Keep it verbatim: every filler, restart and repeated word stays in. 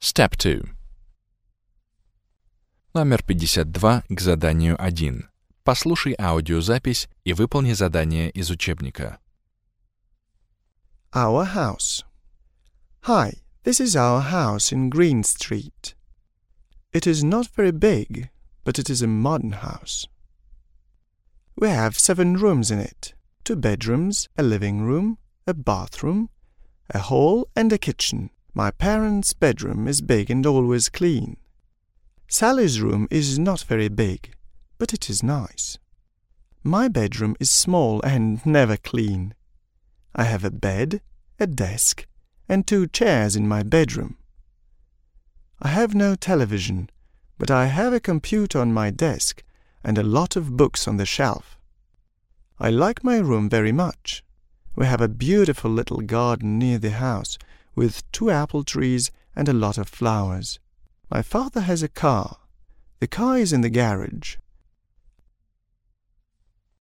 Step two. Номер пятьдесят два к заданию один. Послушай аудиозапись и выполни задание из учебника. Our house. Hi, this is our house in Green Street. It is not very big, but it is a modern house. We have seven rooms in it, two bedrooms, a living room, a bathroom, a hall and a kitchen. My parents' bedroom is big and always clean. Sally's room is not very big, but it is nice. My bedroom is small and never clean. I have a bed, a desk, and two chairs in my bedroom. I have no television, but I have a computer on my desk and a lot of books on the shelf. I like my room very much. We have a beautiful little garden near the house with two apple trees and a lot of flowers. My father has a car. The car is in the garage.